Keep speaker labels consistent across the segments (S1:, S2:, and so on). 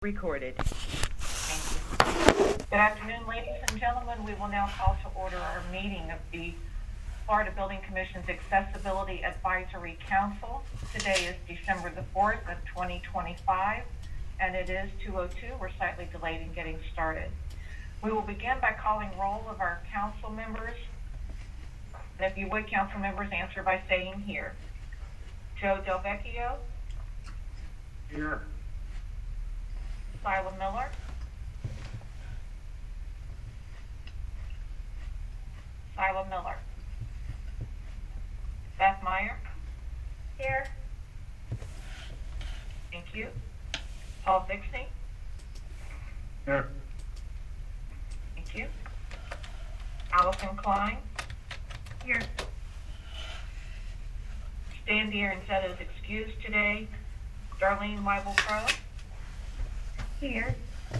S1: Recorded.
S2: Thank you. Good afternoon, ladies and gentlemen. We will now call to order our meeting of the Florida Building Commission's Accessibility Advisory Council. Today is December the 4th of 2025, and it is 2:02. We're slightly delayed in getting started. We will begin by calling roll of our council members. And if you would, council members, answer by saying here. Joe Del Vecchio.
S3: Here.
S2: Sila Miller. Sila Miller. Beth Meyer. Here. Thank you. Paul Bixby.
S3: Here.
S2: Thank you. Allison Klein. Here. Stan D'Aronzetta is excused today. Darlene Weibel-Crowe. Here.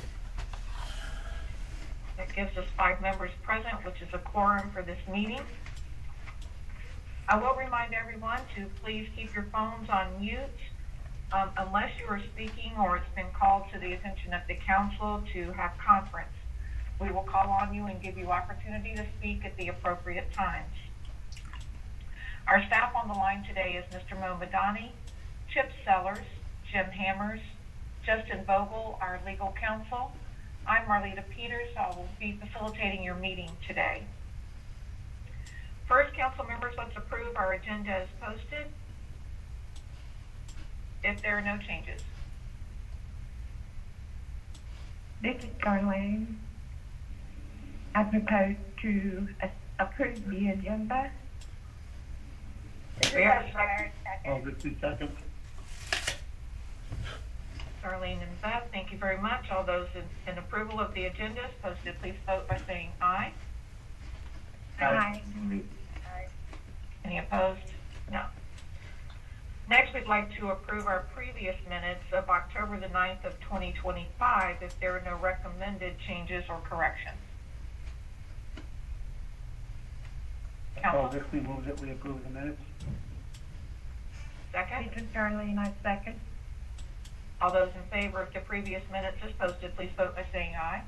S2: That gives us 5 members present, which is a quorum for this meeting. I will remind everyone to please keep your phones on mute unless you are speaking or it's been called to the attention of the council to have conference. We will call on you and give you opportunity to speak at the appropriate times. Our staff on the line today is Mr. Mo Madani, Chip Sellers, Jim Hammers, Justin Vogel, our legal counsel. I'm Marlita Peters. I will be facilitating your meeting today. First, council members, let's approve our agenda as posted. If there are no changes.
S4: This is Darlene. I propose to approve the agenda.
S2: We have a second.
S3: Oh, this is second.
S2: Darlene and Beth, thank you very much. All those in approval of the agenda as posted, please vote by saying aye.
S4: Aye.
S2: Any opposed? No. Next, we'd like to approve our previous minutes of October the 9th of 2025 if there are no recommended changes or corrections.
S3: Paul
S2: Council,
S3: Bixby moves that we approve the minutes.
S2: second.
S4: This is Darlene, I second.
S2: All those in favor of the previous minutes as posted, please vote by saying aye.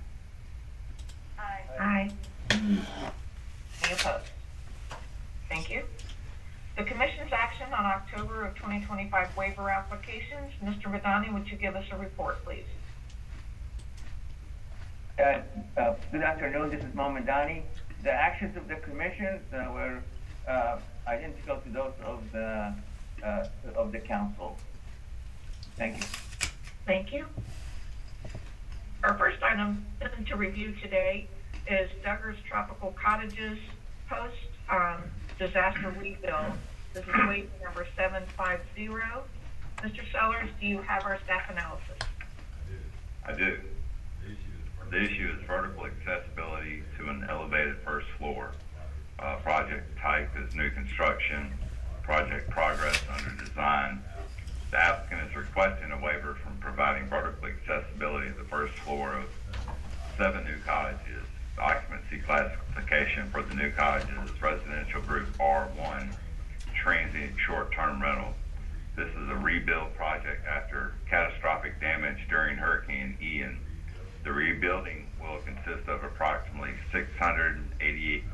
S4: Aye.
S2: Any opposed? Thank you. The Commission's action on October of 2025 waiver applications. Mr. Madani, would you give us a report, please?
S5: Good afternoon. This is Mo Madani. The actions of the Commission were identical to those of the Council. Thank you.
S2: Thank you. Our first item to review today is Duggars Tropical Cottages post disaster rebuild. This is waiver number 750. Mr. Sellers, do you have our staff analysis?
S6: I do. The issue is vertical accessibility to an elevated first floor. Project type is new construction. Project progress under design. The applicant is requesting a waiver from providing vertical accessibility to the first floor of 7 new cottages. The occupancy classification for the new cottages is residential group R1, transient short-term rental. This is a rebuild project after catastrophic damage during Hurricane Ian. The rebuilding will consist of approximately 668,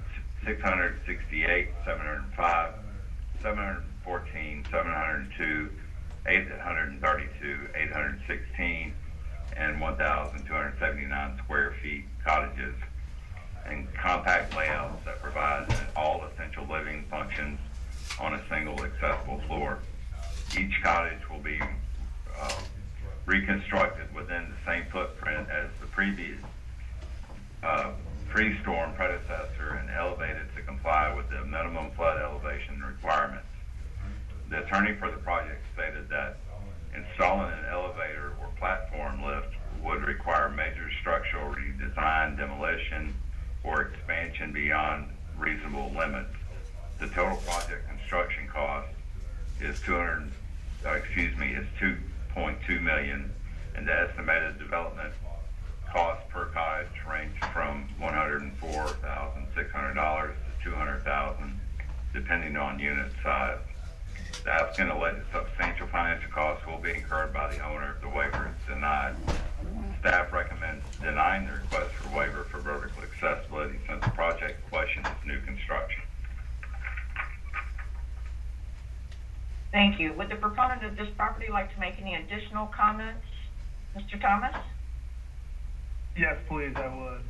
S6: 705, 714, 702, 832, 816, and 1,279 square feet cottages, and compact layouts that provide all essential living functions on a single accessible floor. Each cottage will be reconstructed within the same footprint as the previous pre-storm predecessor and elevated to comply with the minimum flood elevation requirements. The attorney for the project stated that installing an elevator or platform lift would require major structural redesign, demolition, or expansion beyond reasonable limits. The total project construction cost is $2.2 million, and the estimated development cost per cottage range from $104,600 to $200,000, depending on unit size. The applicant alleged substantial financial costs will be incurred by the owner if the waiver is denied.
S2: Thank you. Would the proponent of this property like to make any additional comments? Mr. Thomas?
S1: Yes, please, I would.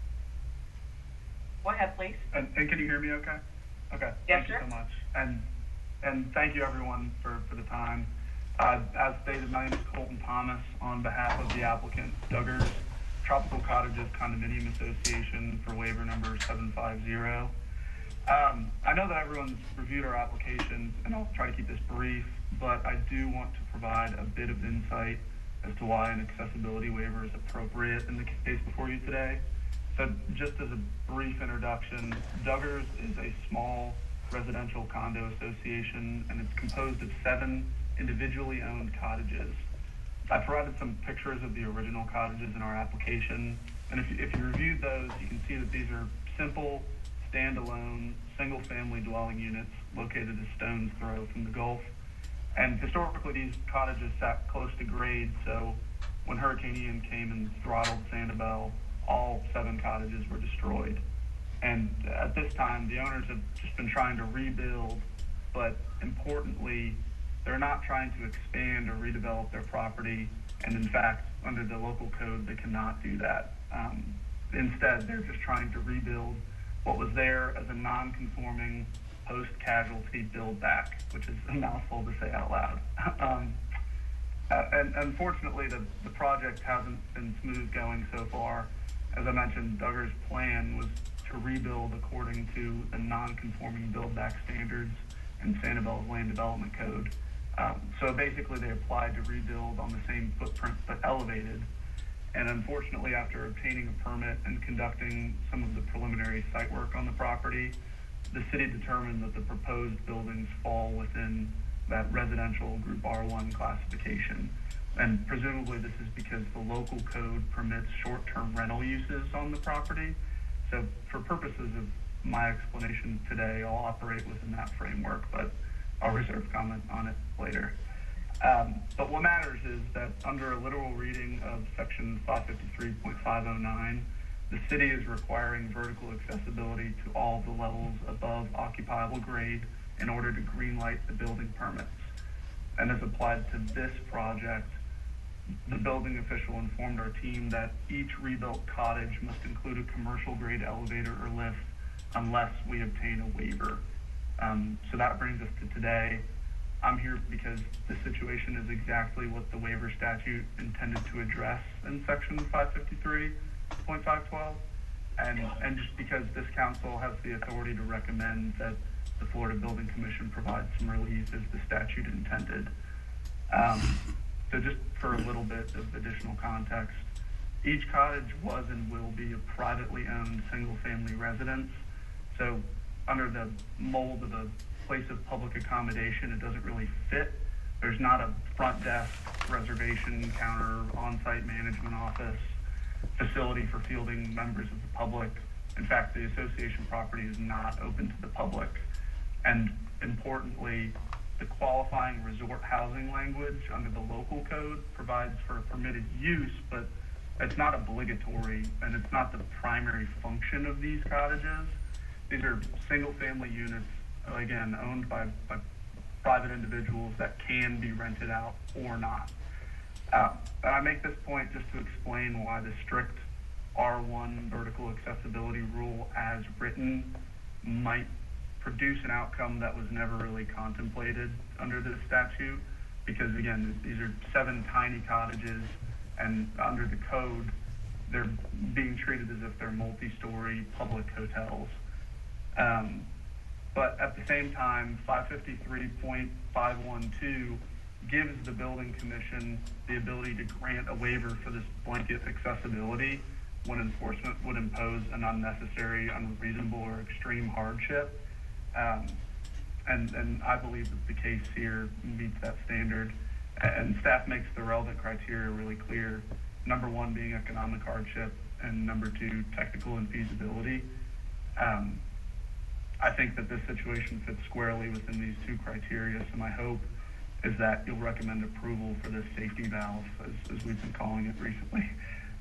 S2: Go ahead, please.
S1: And can you hear me okay? Okay.
S2: Yes,
S1: Thank
S2: sir.
S1: you so much. And thank you everyone for the time. As stated, my name is Colton Thomas on behalf of the applicant, Duggars Tropical Cottages Condominium Association for waiver number 750. I know that everyone's reviewed our application, and I'll try to keep this brief, but I do want to provide a bit of insight as to why an accessibility waiver is appropriate in the case before you today. So just as a brief introduction, Duggars is a small residential condo association, and it's composed of 7 individually owned cottages. I provided some pictures of the original cottages in our application, and if you reviewed those, you can see that these are simple, standalone, single-family dwelling units located a stone's throw from the Gulf. And historically, these cottages sat close to grade, so when Hurricane Ian came and throttled Sanibel, all 7 cottages were destroyed. And at this time, the owners have just been trying to rebuild, but importantly, they're not trying to expand or redevelop their property. And in fact, under the local code, they cannot do that. Instead, they're just trying to rebuild what was there as a non-conforming post-casualty build-back, which is a mouthful to say out loud. And unfortunately, the project hasn't been smooth going so far. As I mentioned, Duggars' plan was to rebuild according to the non-conforming build-back standards in Sanibel's Land Development Code. So basically, they applied to rebuild on the same footprint but elevated. And unfortunately, after obtaining a permit and conducting some of the preliminary site work on the property, the city determined that the proposed buildings fall within that residential Group R1 classification. And presumably this is because the local code permits short-term rental uses on the property. So for purposes of my explanation today, I'll operate within that framework, but I'll reserve comment on it later. But what matters is that under a literal reading of section 553.509, the city is requiring vertical accessibility to all the levels above occupiable grade in order to greenlight the building permits. And as applied to this project, the building official informed our team that each rebuilt cottage must include a commercial grade elevator or lift unless we obtain a waiver. So that brings us to today. I'm here because the situation is exactly what the waiver statute intended to address in section 553.512. And just because this council has the authority to recommend that the Florida Building Commission provide some relief as the statute intended. So just for a little bit of additional context, each cottage was and will be a privately owned single-family residence. So under the mold of a place of public accommodation, it doesn't really fit. There's not a front desk, reservation counter, on-site management office, facility for fielding members of the public. In fact, the association property is not open to the public. And importantly, the qualifying resort housing language under the local code provides for a permitted use, but it's not obligatory, and it's not the primary function of these cottages. These are single-family units, again, owned by private individuals that can be rented out or not. And I make this point just to explain why the strict R1 vertical accessibility rule as written might produce an outcome that was never really contemplated under this statute, because again, these are 7 tiny cottages, and under the code, they're being treated as if they're multi-story public hotels. But at the same time, 553.512 gives the Building Commission the ability to grant a waiver for this blanket accessibility when enforcement would impose an unnecessary, unreasonable, or extreme hardship. And I believe that the case here meets that standard. And staff makes the relevant criteria really clear. Number 1 being economic hardship, and number 2, technical infeasibility. I think that this situation fits squarely within these 2 criteria, so my hope is that you'll recommend approval for this safety valve, as we've been calling it recently.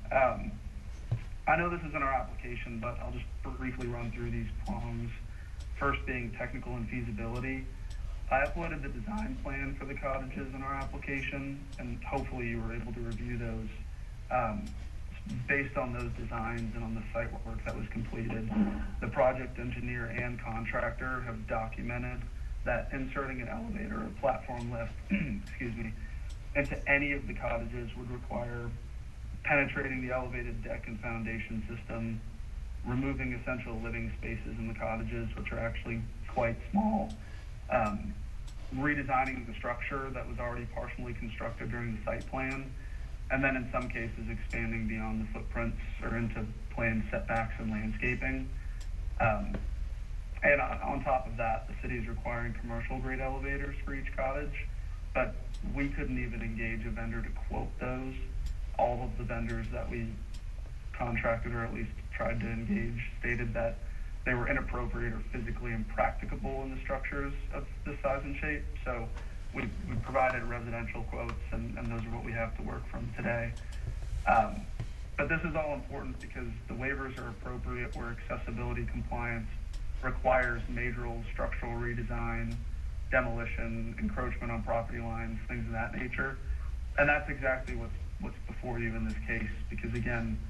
S1: I know this is in our application, but I'll just briefly run through these prongs. First being technical infeasibility. I uploaded the design plan for the cottages in our application, and hopefully you were able to review those. Based on those designs and on the site work that was completed, the project engineer and contractor have documented that inserting an elevator or platform lift, excuse me, into any of the cottages would require penetrating the elevated deck and foundation system, removing essential living spaces in the cottages, which are actually quite small, redesigning the structure that was already partially constructed during the site plan, and then in some cases expanding beyond the footprints or into planned setbacks and landscaping. And on top of that, the city is requiring commercial grade elevators for each cottage, but we couldn't even engage a vendor to quote those. All of the vendors that we contracted, or at least tried to engage, stated that they were inappropriate or physically impracticable in the structures of this size and shape. So we provided residential quotes, and those are what we have to work from today. But this is all important because the waivers are appropriate where accessibility compliance requires major structural redesign, demolition, encroachment on property lines, things of that nature. And that's exactly what's before you in this case, because again,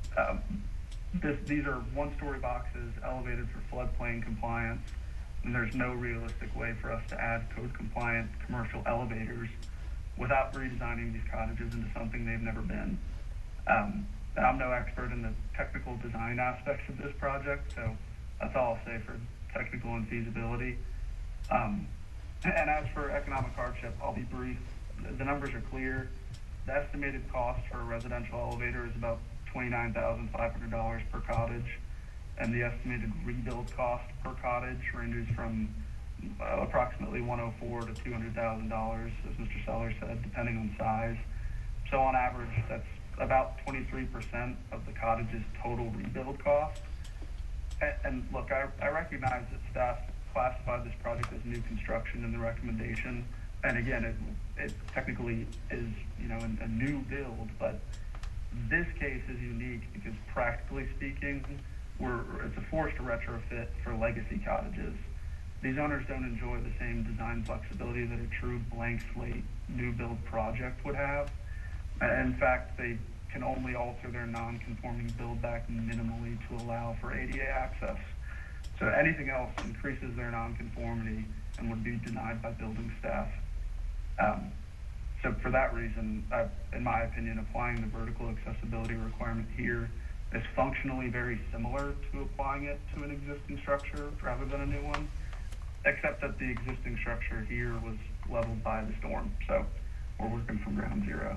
S1: these are one-story boxes elevated for floodplain compliance, and there's no realistic way for us to add code-compliant commercial elevators without redesigning these cottages into something they've never been. And I'm no expert in the technical design aspects of this project, so that's all I'll say for technical and feasibility. And as for economic hardship, I'll be brief. The numbers are clear. The estimated cost for a residential elevator is about $29,500 per cottage, and the estimated rebuild cost per cottage ranges from approximately $104,000 to $200,000, as Mr. Sellers said, depending on size. So on average, that's about 23% of the cottage's total rebuild cost. And look, I recognize that staff classified this project as new construction in the recommendation, and again, it technically is, a new build, but this case is unique because practically speaking, it's a forced retrofit for legacy cottages. These owners don't enjoy the same design flexibility that a true blank slate new build project would have. In fact, they can only alter their non-conforming build back minimally to allow for ADA access. So anything else increases their non-conformity and would be denied by building staff. So for that reason, in my opinion, applying the vertical accessibility requirement here is functionally very similar to applying it to an existing structure rather than a new one, except that the existing structure here was leveled by the storm. So we're working from ground zero.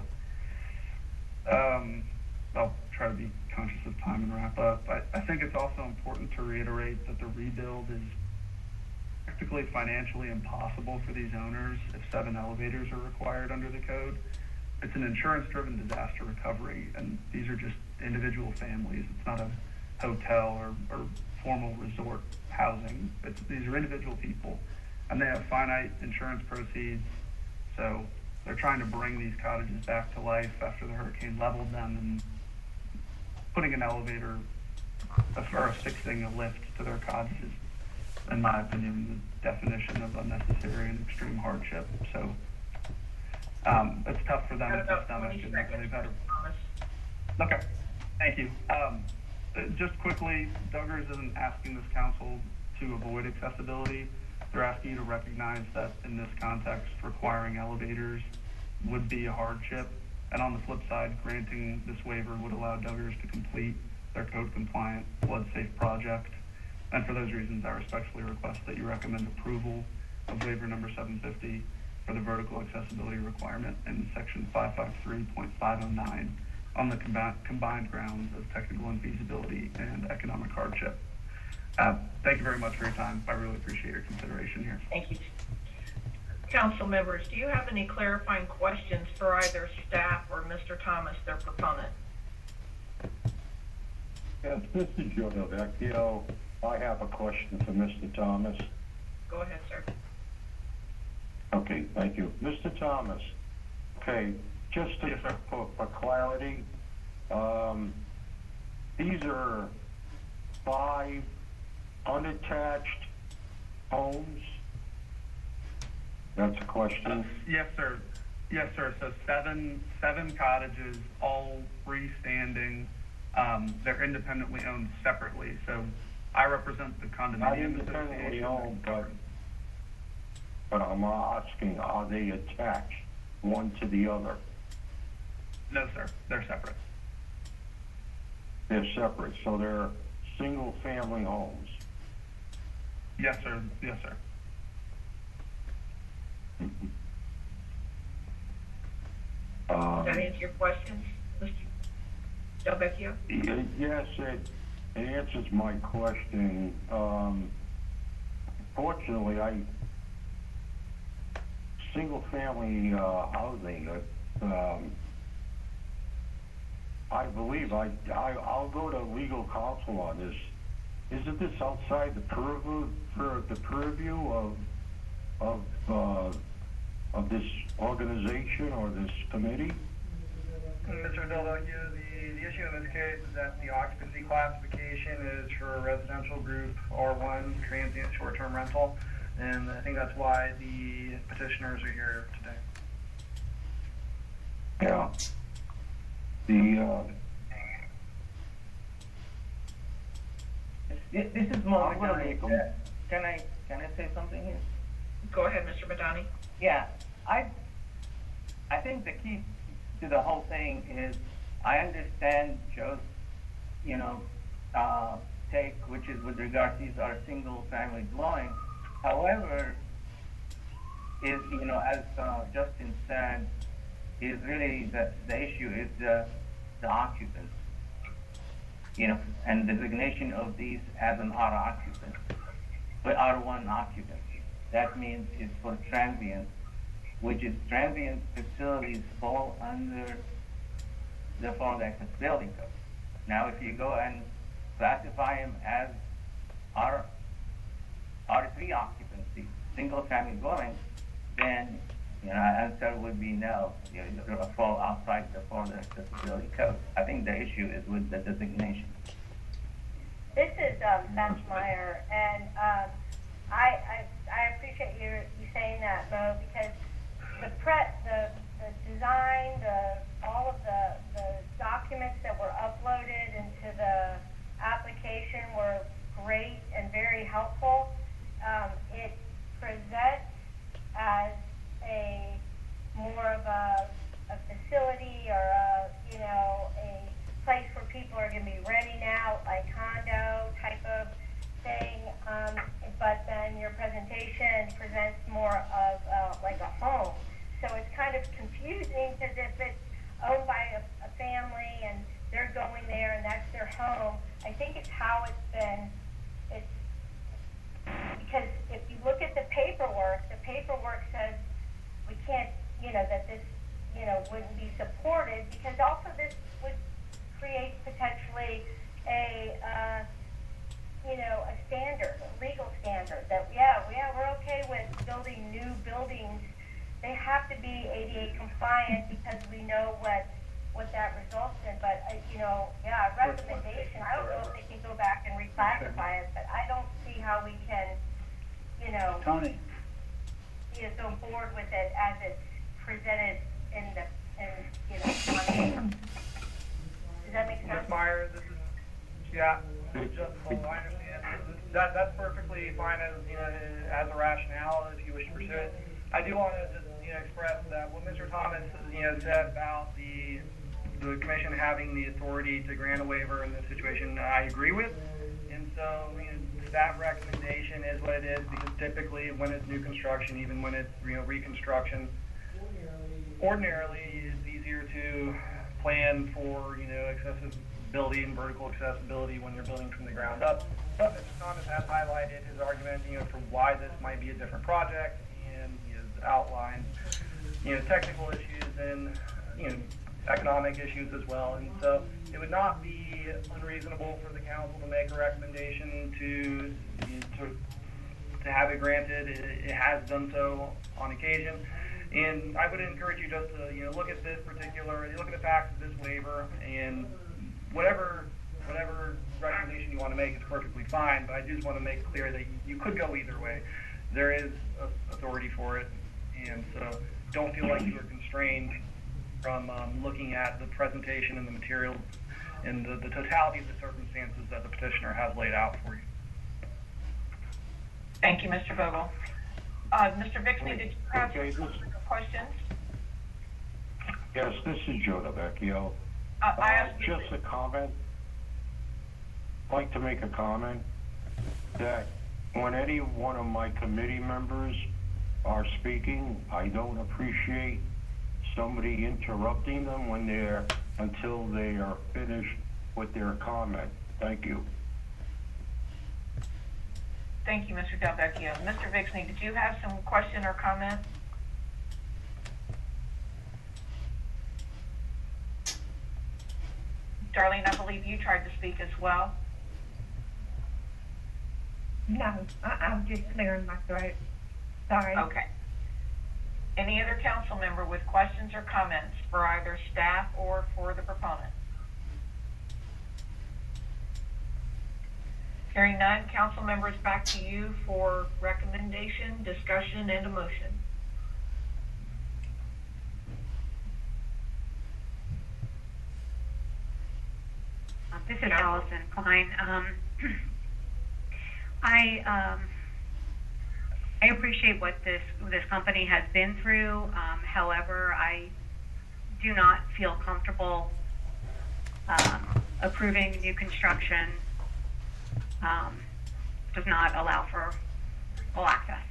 S1: I'll try to be conscious of time and wrap up. I think it's also important to reiterate that the rebuild is practically financially impossible for these owners if 7 elevators are required under the code. It's an insurance-driven disaster recovery, and these are just individual families. It's not a hotel or formal resort housing. These are individual people, and they have finite insurance proceeds, so they're trying to bring these cottages back to life after the hurricane leveled them, and putting an elevator or affixing a lift to their cottages, in my opinion, the definition of unnecessary and extreme hardship. So it's tough for them to stomach. Okay, thank you. Just quickly, Duggars isn't asking this council to avoid accessibility. They're asking you to recognize that in this context, requiring elevators would be a hardship. And on the flip side, granting this waiver would allow Duggars to complete their code-compliant, flood-safe project. And for those reasons, I respectfully request that you recommend approval of waiver number 750 for the vertical accessibility requirement in section 553.509 on the combined grounds of technical infeasibility and economic hardship. Thank you very much for your time. I really appreciate your consideration here.
S2: Thank you. Council members, do you have any clarifying questions for either staff or Mr. Thomas, their proponent?
S7: Yes, this is Joe Delvecchio. I have a question for Mr. Thomas.
S2: Go ahead, sir.
S7: Okay, thank you. Mr. Thomas, okay, just to,
S1: Yes, sir.
S7: for clarity, these are 5 unattached homes That's a question?
S1: Yes, sir. Yes, sir. So seven cottages, all freestanding. They're independently owned separately. So I represent the
S7: Not
S1: condominium
S7: independently
S1: association.
S7: owned, but I'm asking, are they attached one to the other?
S1: No, sir. They're separate.
S7: They're separate, so they're single-family homes.
S1: Yes, sir. Yes, sir.
S2: Does that answer your questions, Mr. Delvecchio?
S7: Yes, it answers my question. Fortunately, single-family housing, I believe I'll go to legal counsel on this. Isn't this outside the purview of this organization or this committee?
S8: Mr. Delvecchio, the issue in this case is that the occupancy classification is for a residential group R1, transient short-term rental, and I think that's why the petitioners are here today.
S7: Yeah.
S5: This is more. Can I say something here?
S2: Go ahead, Mr. Madani.
S5: Yeah, I think the key to the whole thing is I understand Joe's, take, which is with regard to these are single-family dwellings. However, as Justin said, is really the issue is the occupants, and designation of these as an R occupant, but R1 occupant. That means it's for transient, which is transient facilities fall under the Florida Accessibility Code. Now, if you go and classify them as R3 occupancy, single-family dwelling, then answer would be no. You fall outside the Florida Accessibility Code. I think the issue is with the designation.
S9: This is Beth Meyer, and I appreciate you saying that, Mo, because the design, all of the documents that were uploaded into the application were great and very helpful. It presents as a more of a facility or a place where people are going to be renting out, like condo type of thing. But then your presentation presents more of like a home. So it's kind of confusing because if it's owned by a family and they're going there and that's their home, I think it's how it's been. Because if you look at the paperwork says we can't, that this, wouldn't be supported, because also this would create potentially a standard, a legal standard that, we're okay with building new buildings. They have to be ADA compliant because we know what that results in. But, recommendation, I don't know if they can go back and reclassify it, but I don't see how we can,
S3: Tony.
S9: go forward with it as it's presented on paper. Does that make sense?
S8: Ms. Meyer, this is, just I understand. That's perfectly fine as a rationale if you wish to pursue it. I do want to just, express that what Mr. Thomas, said about the commission having the authority to grant a waiver in this situation, I agree with. And so, staff recommendation is what it is, because typically when it's new construction, even when it's, reconstruction, ordinarily it's easier to plan for, accessibility and vertical accessibility when you're building from the ground up. But Mr. Thomas has highlighted his argument, for why this might be a different project, and he has outlined, technical issues and, economic issues as well. And so it would not be unreasonable for the council to make a recommendation to have it granted. It has done so on occasion. And I would encourage you just to, look at this particular, look at the facts of this waiver, and whatever recommendation you want to make is perfectly fine, but I just want to make clear that you could go either way. There is authority for it, And so don't feel like you are constrained from looking at the presentation and the material and the totality of the circumstances that the petitioner has laid out for you.
S2: Thank you, Mr. Vogel. Mr. Vixney, did you have
S7: Okay,
S2: questions?
S7: Yes, this is Joe DeVecchio.
S2: I asked you.
S7: Just a comment. I'd like to make a comment that when any one of my committee members are speaking, I don't appreciate somebody interrupting them until they are finished with their comment. Thank you.
S2: Thank you, Mr. Delvecchio. Mr. Vixney, did you have some question or comment? Darlene, I believe you tried to speak as well.
S4: No, I'm just clearing my throat. Sorry.
S2: Okay. Any other council member with questions or comments for either staff or for the proponent? Hearing none, council members, back to you for recommendation, discussion, and a motion.
S10: This is Allison Klein. I appreciate what this company has been through. However, I do not feel comfortable approving new construction. Does not allow for full access.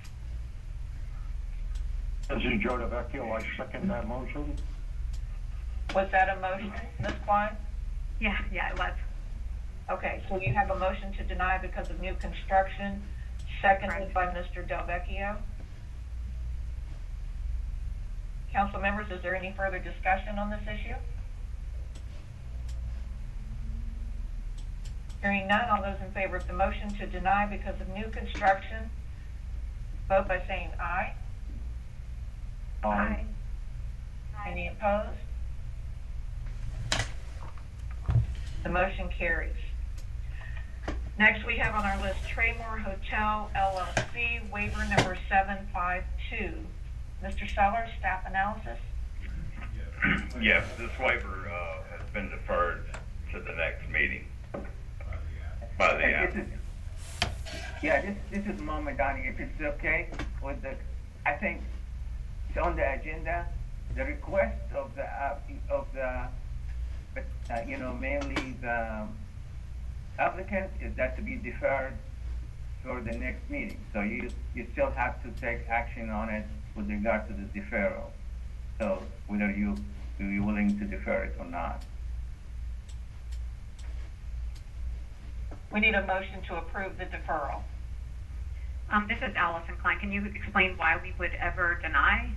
S7: This is Joe DeVecchio. I second that motion.
S2: Was that a motion, Ms. Klein?
S10: Yeah, it was.
S2: Okay, so you have a motion to deny because of new construction, seconded
S10: Correct.
S2: by Mr. Delvecchio. Council members, is there any further discussion on this issue? Hearing none, all those in favor of the motion to deny because of new construction, vote by saying aye.
S4: Aye.
S2: Any opposed? The motion carries. Next, we have on our list Traymore Hotel LLC, waiver number 752. Mr. Sellers, staff analysis.
S6: Yes, this waiver has been deferred to the next meeting by the applicant.
S5: This is Mohammed Dani. If it's okay with I think it's on the agenda. The request of mainly the applicant is that to be deferred for the next meeting. So you still have to take action on it with regard to the deferral. So whether you're willing to defer it or not.
S2: We need a motion to approve the deferral.
S10: This is Allison Klein. Can you explain why we would ever deny?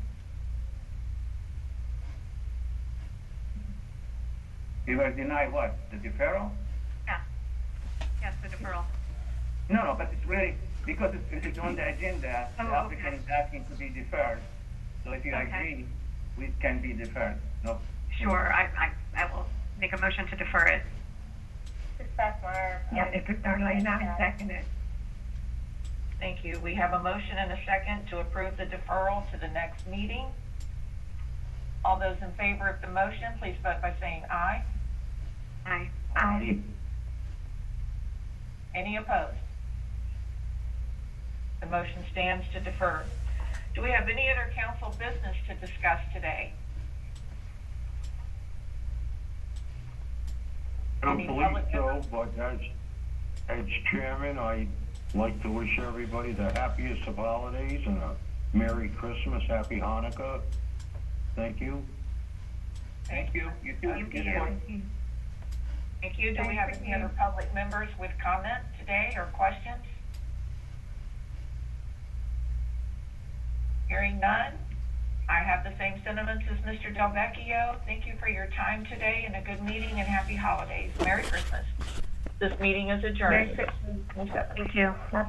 S5: You will deny what? The deferral?
S10: Yeah. Yes, the deferral.
S5: No, but it's really, because it's on the agenda, the applicant is asking to be deferred. So if you agree, we can be deferred. No.
S10: Sure, I will make a motion to defer it.
S9: This is Beth Meyer.
S4: Yeah, it's Darlene, I second it.
S2: Thank you. We have a motion and a second to approve the deferral to the next meeting. All those in favor of the motion, please vote by saying aye.
S10: Aye.
S4: Aye.
S2: Any opposed? The motion stands to defer. Do we have any other council business to discuss today?
S7: I don't
S2: Any
S7: believe
S2: public
S7: so,
S2: members?
S7: but as chairman, I'd like to wish everybody the happiest of holidays and a Merry Christmas, Happy Hanukkah. Thank you.
S5: Thank you. You too.
S10: Thank you.
S2: Thank you. Do we have any other public members with comment today or questions? Hearing none, I have the same sentiments as Mr. Delvecchio. Thank you for your time today and a good meeting and happy holidays. Merry Christmas. This meeting is adjourned.
S4: Merry Christmas.
S10: Thank you.